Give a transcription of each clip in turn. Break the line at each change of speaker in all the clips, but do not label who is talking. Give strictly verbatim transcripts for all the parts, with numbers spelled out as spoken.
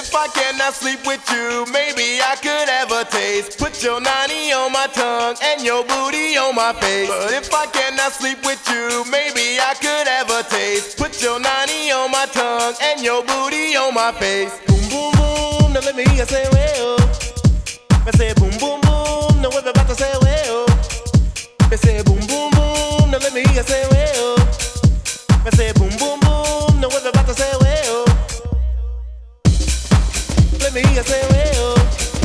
if I cannot sleep with you, maybe I could have a taste. Put your nanny on my tongue and your booty on my face. But if I cannot sleep with you, maybe I could have a taste. Put your nanny on my tongue and your booty on my face.
Boom, boom, boom, now let me hear say, well. I say, boom, boom, boom, now everybody say, well. I say, boom, boom, boom, now let me hear say, well. I say, boom, boom, boom, now everybody say, well. Let me hear say, well.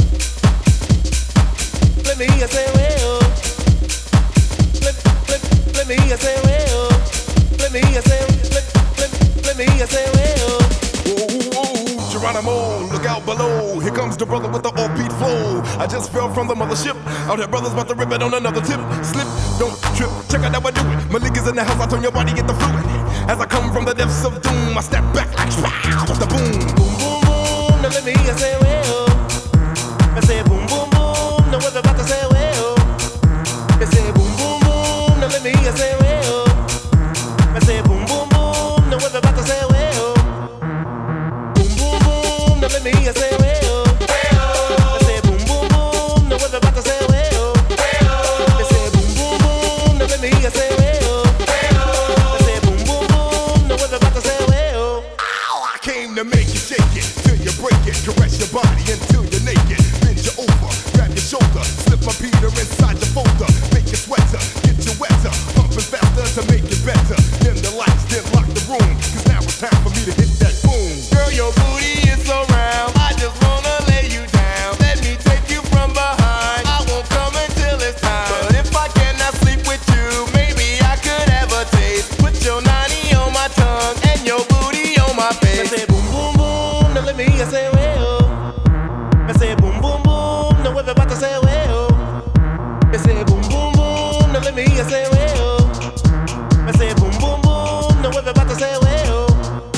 Let me hear say, well. Let, let, let me hear say, well. Let me hear say, let, let, let me hear say, well.
Whoa, whoa, Geronimo, look out below. Here comes the brother with the offbeat flow. I just fell from the mothership. Out here, brothers about to rip it on another tip. Slip, don't trip, check out how I do it. Malik is in the house, I turn your body, get the fluid. As I come from the depths of doom, I step back like wow, the boom.
Boom, boom, boom, now let me hear say, well. I say, boom, boom, boom, now everybody say, well. I say, boom, boom, boom, now let me hear say, well. I say, boom, boom, boom, now everybody say, well. Boom, boom, boom, now let me hear say, well. I say, boom, boom, boom, now everybody say, well. I say, boom, boom, boom, now let me hear say, well. I say, boom, boom, boom, now everybody say, well.
Ow, I came to make you shake it till you break it. Caress your body until you're naked. Bend you over, grab your shoulder, slip my Peter inside your folder. Make you sweater, get you wetter, pumping faster to make it better. Dim the lights, then lock the room, cause now it's time for me to hit that boom.
Girl, your booty is so round, I just wanna lay you down. Let me take you from behind, I won't come until it's time. But if I cannot sleep with you, maybe I could have a taste. Put your nanny on my tongue and your booty on my
I
face.
say, boom, boom, boom, now let me hear say, well. I say, boom, boom, boom, now everybody say, well. I say, boom, boom, boom, now let me hear say, well. I say, boom, boom, boom, now everybody say, well.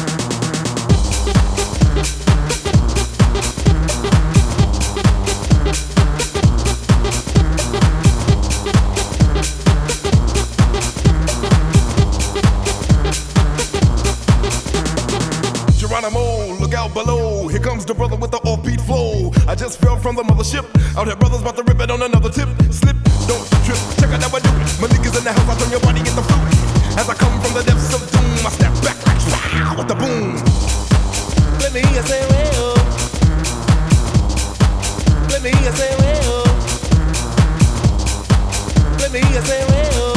Geronimo, look out below. Here comes the brother with the offbeat flow. I just fell from the mothership. Out here, brothers about to rip it on another tip. Slip, don't trip, check out how I do it. Malik is in the house, I turn your body, get the fluid. As I come from the depths of doom, I step back like wow, with the boom.
Let me hear say, well. Let me hear say, well. Let me hear say, well.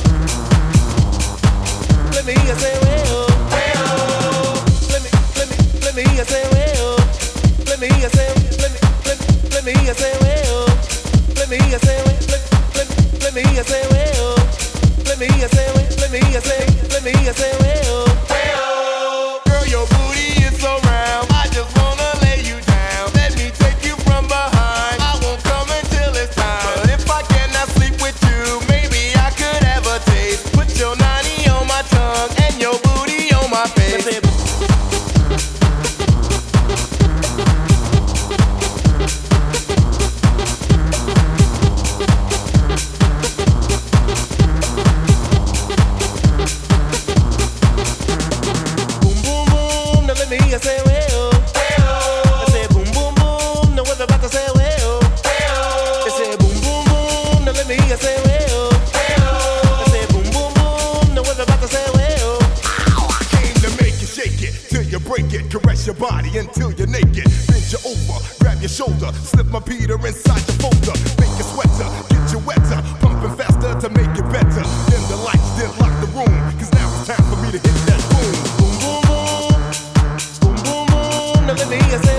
Let me hear say, well. Let me, let me, let me hear say, well. Let me hear say, let me, let me, let me hear say, well. Let me hear say, let, let, let me hear say, well. Let me hear say, let me hear say, let me hear say, well.
Girl, your booty is so round, I just wanna lay you down. Let me take you from behind, I won't come until it's time. But if I cannot sleep with you, maybe I could have a taste. Put your nanny on my tongue and your booty on my face.
I say, boom, boom, boom, now let me hear say, well. I say, boom, boom, boom, now everybody say, well. I say, boom, boom, boom, now let me hear say, well. I say, boom, boom, boom, now everybody say, well.
Ow, I came to make you shake it till you break it. Caress your body until you're naked. Bend you over, grab your shoulder, slip my Peter inside your folder. Make you sweater, get you wetter, pumping faster to make it better. Dim the lights, then lock the room, cause now it's time for me to hit that boom.
Boom, boom, boom, boom, boom, boom, now let me hear say,